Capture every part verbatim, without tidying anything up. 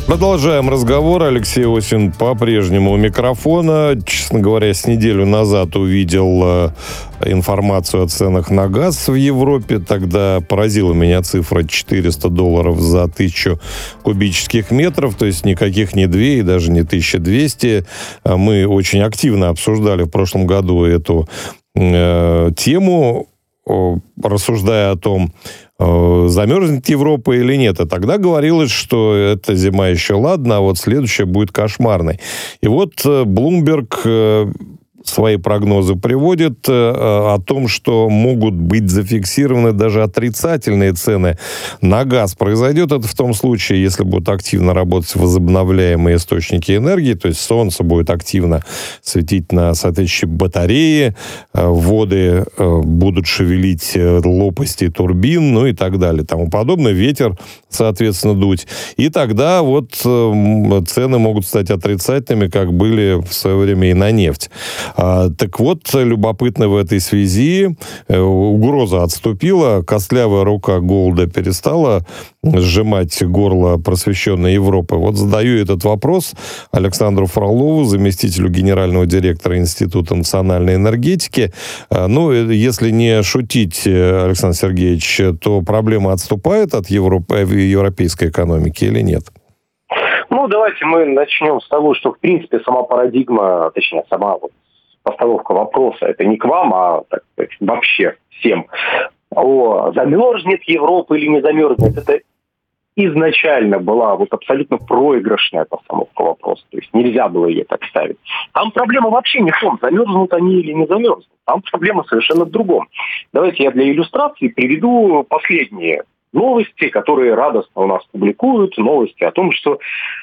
Продолжаем разговор. Алексей Осин по-прежнему у микрофона. Честно говоря, с неделю назад увидел э, информацию о ценах на газ в Европе. Тогда поразила меня цифра четыреста долларов за тысячу кубических метров. То есть никаких не две и даже не тысяча двести. Мы очень активно обсуждали в прошлом году эту э, тему, э, рассуждая о том, замерзнет Европа или нет. И тогда говорилось, что эта зима еще ладно, а вот следующая будет кошмарной. И вот Bloomberg свои прогнозы приводит о том, что могут быть зафиксированы даже отрицательные цены на газ. Произойдет это в том случае, если будут активно работать возобновляемые источники энергии, то есть солнце будет активно светить на соответствующие батареи, воды будут шевелить лопасти турбин, ну и так далее, тому подобное, ветер, соответственно, дуть. И тогда вот цены могут стать отрицательными, как были в свое время и на нефть. А, так вот, любопытно в этой связи, э, угроза отступила, костлявая рука голода перестала сжимать горло просвещенной Европы. Вот задаю этот вопрос Александру Фролову, заместителю генерального директора Института национальной энергетики. А, ну, если не шутить, Александр Сергеевич, то проблема отступает от Европы, европейской экономики или нет? Ну, давайте мы начнем с того, что, в принципе, сама парадигма, точнее, сама вот постановка вопроса, это не к вам, а так сказать, вообще всем. О, замерзнет Европа или не замерзнет, это изначально была вот абсолютно проигрышная постановка вопроса. То есть нельзя было ее так ставить. Там проблема вообще не в том, замерзнут они или не замерзнут. Там проблема совершенно в другом. Давайте я для иллюстрации приведу последние новости, которые радостно у нас публикуют. Новости о том, что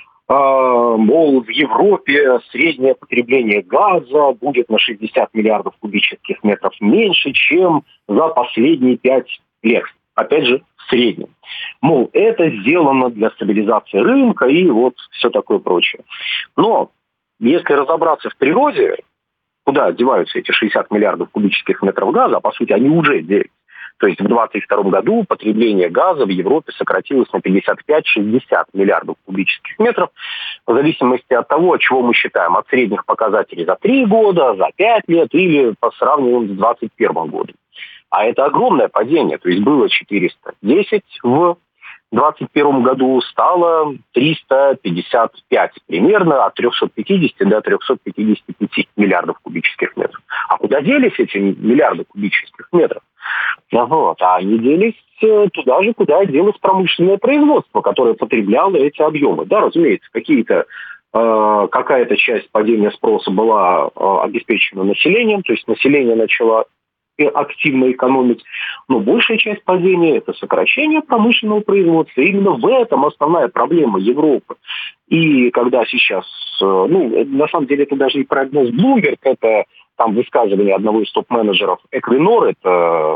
мол, в Европе среднее потребление газа будет на шестьдесят миллиардов кубических метров меньше, чем за последние пять лет. Опять же, в среднем. Мол, это сделано для стабилизации рынка и вот все такое прочее. Но если разобраться в природе, куда деваются эти шестьдесят миллиардов кубических метров газа, а по сути они уже делятся. То есть в двадцать втором году потребление газа в Европе сократилось на пятьдесят пять - шестьдесят миллиардов кубических метров, в зависимости от того, от чего мы считаем, от средних показателей за три года, за пять лет или по сравнению с двадцать первым годом. А это огромное падение, то есть было четыреста десять в двадцать первом году, стало триста пятьдесят пять примерно, от триста пятьдесят до триста пятьдесят пять миллиардов кубических метров. А куда делись эти миллиарды кубических метров? Вот. А они делись туда же, куда делось промышленное производство, которое потребляло эти объемы. Да, разумеется, какие-то, э, какая-то часть падения спроса была э, обеспечена населением, то есть население начало активно экономить, но большая часть падения – это сокращение промышленного производства. И именно в этом основная проблема Европы. И когда сейчас, ну, на самом деле это даже не прогноз Bloomberg, это там высказывание одного из топ-менеджеров Equinor, это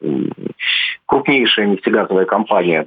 крупнейшая нефтегазовая компания,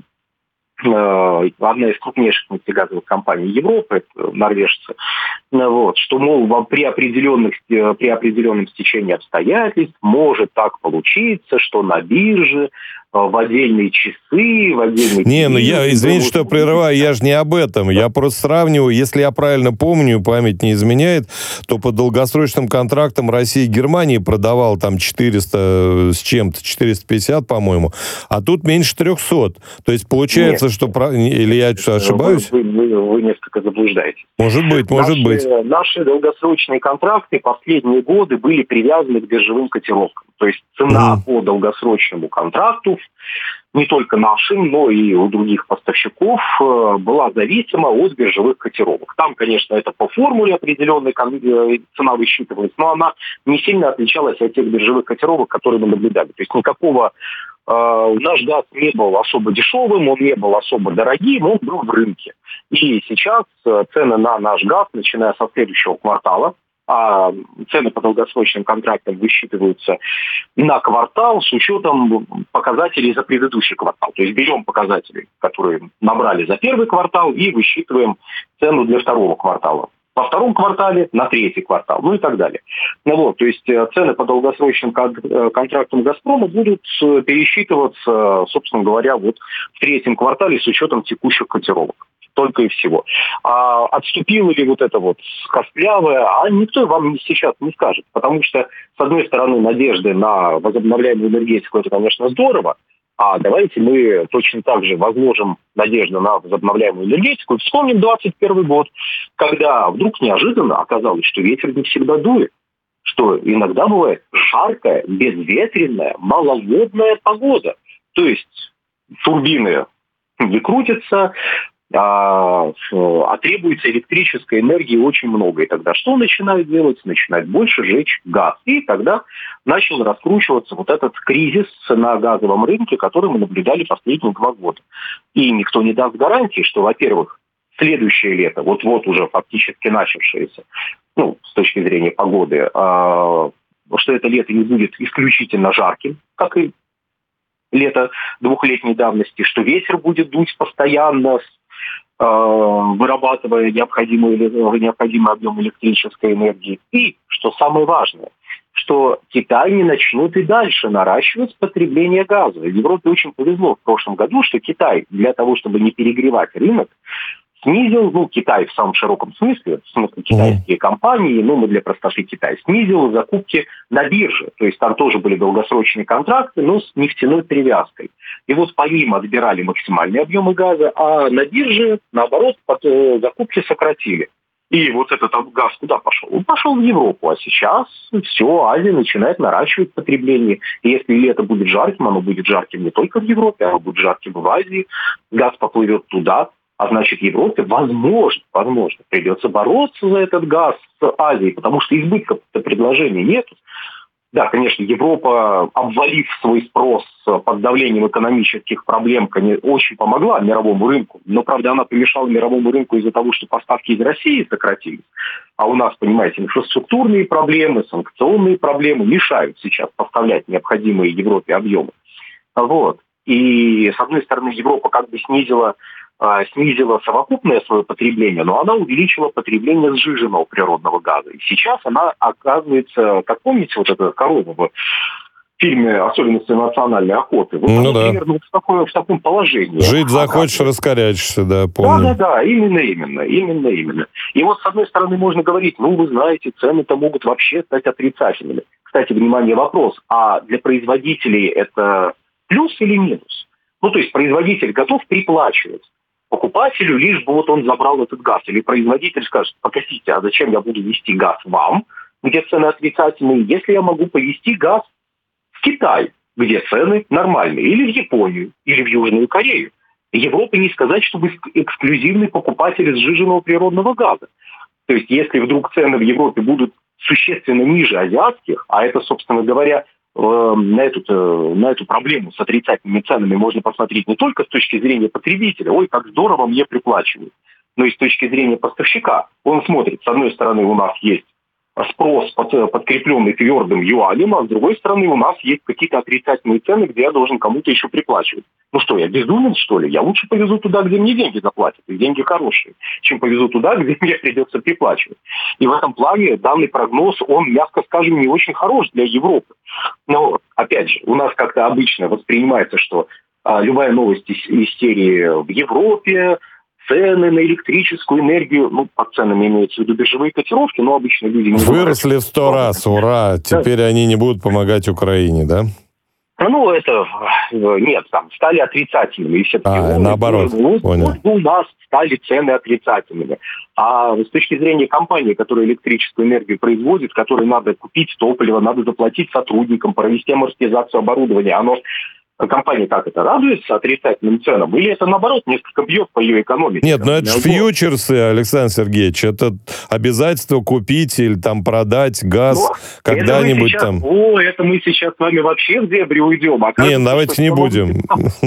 одна из крупнейших нефтегазовых компаний Европы, это норвежцы, вот, что, мол, при, определенных, при определенном стечении обстоятельств может так получиться, что на бирже в отдельные часы, в отдельные... Не, ну я, извините, что прерываю, я же не об этом. Я просто сравниваю, если я правильно помню, память не изменяет, то по долгосрочным контрактам Россия и Германия продавал там четыреста с чем-то, четыреста пятьдесят, по-моему, а тут меньше трехсот. То есть получается, Нет. что... Или я ошибаюсь? Вы, вы, вы несколько заблуждаетесь. Может быть, может наши, быть. Наши долгосрочные контракты последние годы были привязаны к биржевым котировкам. То есть цена mm. по долгосрочному контракту, не только нашим, но и у других поставщиков, была зависима от биржевых котировок. Там, конечно, это по формуле определенной цена высчитывалась, но она не сильно отличалась от тех биржевых котировок, которые мы наблюдали. То есть никакого... Э, наш газ не был особо дешевым, он не был особо дорогим, он был в рынке. И сейчас цены на наш газ, начиная со следующего квартала, а цены по долгосрочным контрактам высчитываются на квартал с учетом показателей за предыдущий квартал. То есть берем показатели, которые набрали за первый квартал, и высчитываем цену для второго квартала. Во втором квартале на третий квартал, ну и так далее. Ну вот, то есть цены по долгосрочным контрактам «Газпрома» будут пересчитываться, собственно говоря, вот в третьем квартале с учетом текущих котировок. только и всего. А отступило ли вот это вот костлявое, а никто вам сейчас не скажет. Потому что, с одной стороны, надежды на возобновляемую энергетику – это, конечно, здорово, а давайте мы точно так же возложим надежду на возобновляемую энергетику и вспомним двадцать первый год, когда вдруг неожиданно оказалось, что ветер не всегда дует, что иногда бывает жаркая, безветренная, маловодная погода. То есть турбины не крутятся, а, а требуется электрической энергии очень много. И тогда что начинают делать? Начинают больше жечь газ. И тогда начал раскручиваться вот этот кризис на газовом рынке, который мы наблюдали последние два года. И никто не даст гарантии, что, во-первых, следующее лето, вот-вот уже фактически начавшееся, ну, с точки зрения погоды, а, что это лето не будет исключительно жарким, как и лето двухлетней давности, что ветер будет дуть постоянно, вырабатывая необходимый, необходимый объем электрической энергии. И, что самое важное, что Китай не начнет и дальше наращивать потребление газа. В Европе очень повезло в прошлом году, что Китай для того, чтобы не перегревать рынок, снизил, ну, Китай в самом широком смысле, в смысле китайские mm-hmm. компании, ну, мы для простоты Китай, снизил закупки на бирже. То есть там тоже были долгосрочные контракты, но с нефтяной привязкой. И вот по ним отбирали максимальные объемы газа, а на бирже, наоборот, под, э, закупки сократили. И вот этот газ куда пошел? Он пошел в Европу, а сейчас все, Азия начинает наращивать потребление. И если лето будет жарким, оно будет жарким не только в Европе, оно будет жарким в Азии, газ поплывет туда. А значит, Европе, возможно, возможно, придется бороться за этот газ с Азией, потому что избытков предложений нет. Да, конечно, Европа, обвалив свой спрос под давлением экономических проблем, очень помогла мировому рынку. Но, правда, она помешала мировому рынку из-за того, что поставки из России сократились. А у нас, понимаете, инфраструктурные проблемы, санкционные проблемы мешают сейчас поставлять необходимые Европе объемы. Вот. И, с одной стороны, Европа как бы снизила снизила совокупное свое потребление, но она увеличила потребление сжиженного природного газа. И сейчас она оказывается, как помните, вот эта корова в фильме «Особенности национальной охоты». Вот ну, она да. примерно в, такое, в таком положении. Жить захочешь, раскорячишься, да, помню. Да-да-да, именно, именно, именно, именно. И вот, с одной стороны, можно говорить, ну, вы знаете, цены-то могут вообще стать отрицательными. Кстати, внимание, вопрос, а для производителей это плюс или минус? Ну, то есть производитель готов приплачивать покупателю, лишь бы вот он забрал этот газ. Или производитель скажет, погодите, а зачем я буду везти газ вам, где цены отрицательные, если я могу повезти газ в Китай, где цены нормальные, или в Японию, или в Южную Корею. Европа не сказать, чтобы эксклюзивный покупатель сжиженного природного газа. То есть, если вдруг цены в Европе будут существенно ниже азиатских, а это, собственно говоря, на эту, на эту проблему с отрицательными ценами можно посмотреть не только с точки зрения потребителя, ой, как здорово мне приплачивают, но и с точки зрения поставщика. Он смотрит, с одной стороны, у нас есть спрос, подкрепленный твердым юанем, а с другой стороны, у нас есть какие-то отрицательные цены, где я должен кому-то еще приплачивать. Ну что, я безумен, что ли? Я лучше повезу туда, где мне деньги заплатят, и деньги хорошие, чем повезу туда, где мне придется приплачивать. И в этом плане данный прогноз, он, мягко скажем, не очень хорош для Европы. Но, опять же, у нас как-то обычно воспринимается, что а, любая новость из, из серии в Европе, цены на электрическую энергию, ну, под ценами имеются в виду биржевые котировки, но обычно люди... не выросли в сто раз, ура! Теперь да. Они не будут помогать Украине, да? Ну, это... Нет, там, стали отрицательными. И все а, таки, наоборот, вот, понял. Вот у нас стали цены отрицательными. А с точки зрения компании, которая электрическую энергию производит, которой надо купить топливо, надо заплатить сотрудникам, провести амортизацию оборудования, оно... Компания как это, радуется отрицательным ценам? Или это, наоборот, несколько бьет по ее экономике? Нет, ну это же фьючерсы, Александр Сергеевич. Это обязательство купить или там продать газ ну, когда-нибудь сейчас, там. О, это мы сейчас с вами вообще в дебри уйдем. Нет, давайте не будем.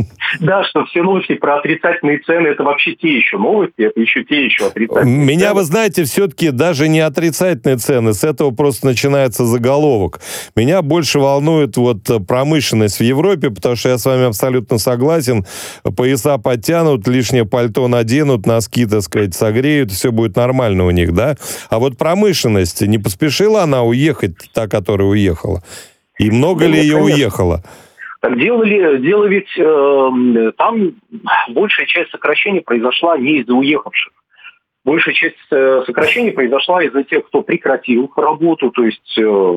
Да, что все новости про отрицательные цены, это вообще те еще новости, это еще те еще отрицательные Меня, цены. Вы знаете, все-таки даже не отрицательные цены, с этого просто начинается заголовок. Меня больше волнует вот промышленность в Европе, потому что я с вами абсолютно согласен. Пояса подтянут, лишнее пальто наденут, носки, так сказать, согреют, все будет нормально у них, да? А вот промышленность, не поспешила она уехать, та, которая уехала? И много ну, ли ее конечно. уехало? Так делали, дело ведь э, там большая часть сокращений произошла не из-за уехавших. Большая часть э, сокращений произошла из-за тех, кто прекратил работу, то есть э,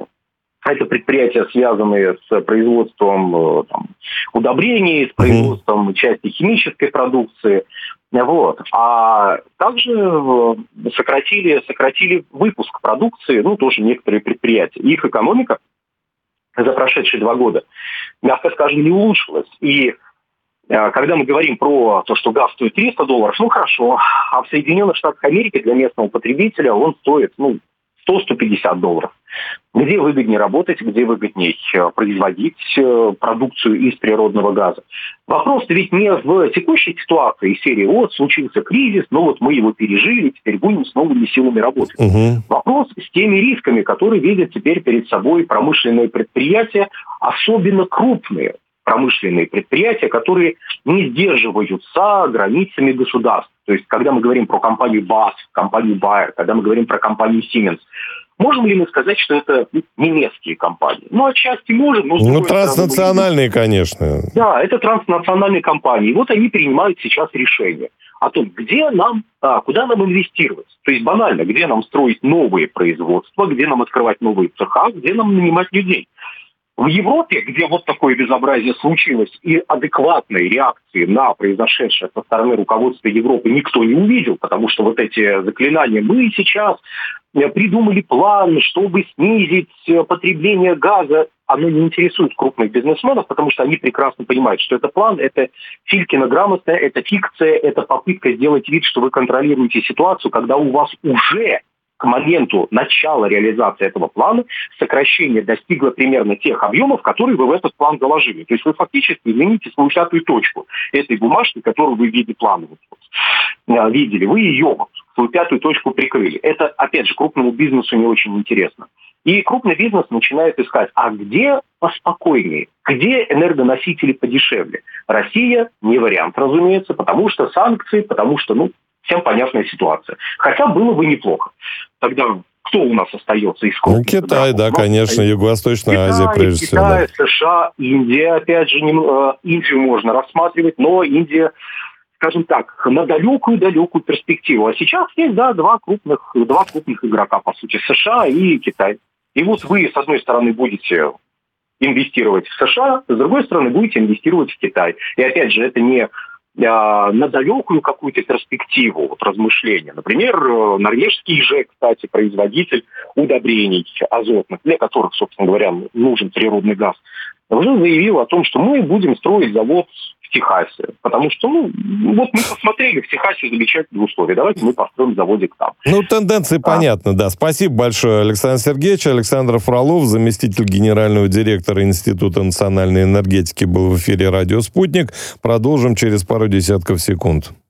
это предприятия, связанные с производством э, там, удобрений, с производством mm-hmm. части химической продукции. Вот. А также э, сократили, сократили выпуск продукции, ну, тоже некоторые предприятия. Их экономика за прошедшие два года, мягко скажем, не улучшилась. И э, когда мы говорим про то, что газ стоит триста долларов, ну, хорошо, а в Соединенных Штатах Америки для местного потребителя он стоит, ну, сто-сто пятьдесят долларов. Где выгоднее работать, где выгоднее производить продукцию из природного газа. Вопрос-то ведь не в текущей ситуации серии «Вот, случился кризис, но вот мы его пережили, теперь будем с новыми силами работать». Угу. Вопрос с теми рисками, которые видят теперь перед собой промышленные предприятия, особенно крупные промышленные предприятия, которые не сдерживаются границами государств. То есть, когда мы говорим про компанию БАСФ, компанию Bayer, когда мы говорим про компанию Siemens, можем ли мы сказать, что это немецкие компании? Ну, отчасти можем. Но ну, транснациональные, стороны, конечно. Да, это транснациональные компании. И вот они принимают сейчас решение о том, где нам, а, куда нам инвестировать. То есть, банально, где нам строить новые производства, где нам открывать новые цеха, где нам нанимать людей. В Европе, где вот такое безобразие случилось, и адекватной реакции на произошедшее со стороны руководства Европы никто не увидел, потому что вот эти заклинания «мы сейчас придумали план, чтобы снизить потребление газа», оно не интересует крупных бизнесменов, потому что они прекрасно понимают, что это план, это Филькина грамота, это фикция, это попытка сделать вид, что вы контролируете ситуацию, когда у вас уже к моменту начала реализации этого плана сокращение достигло примерно тех объемов, которые вы в этот план заложили. То есть вы фактически измените свою пятую точку этой бумажки, которую вы в виде плана вот, видели. Вы ее, свою пятую точку прикрыли. Это, опять же, крупному бизнесу не очень интересно. И крупный бизнес начинает искать, а где поспокойнее, где энергоносители подешевле. Россия не вариант, разумеется, потому что санкции, потому что, ну, всем понятная ситуация. Хотя было бы неплохо. Тогда кто у нас остается из крупных? Ну, Китай, да, конечно, Юго-Восточная Китай, Азия, прежде всего. Китай, да. США, Индия, опять же, не, Индию можно рассматривать, но Индия, скажем так, на далекую-далекую перспективу. А сейчас есть, да, два крупных, два крупных игрока, по сути, США и Китай. И вот вы, с одной стороны, будете инвестировать в США, с другой стороны, будете инвестировать в Китай. И опять же, это не на далекую какую-то перспективу вот, размышления. Например, норвежский ЖЭК, кстати, производитель удобрений азотных, для которых, собственно говоря, нужен природный газ, уже заявил о том, что мы будем строить завод в Техасе. Потому что, ну, вот мы посмотрели, в Техасе замечательные условия. Давайте мы построим заводик там. Ну, тенденции а. понятны, да. Спасибо большое, Александр Сергеевич. Александр Фролов, заместитель генерального директора Института национальной энергетики, был в эфире «Радио Спутник». Продолжим через пару десятков секунд.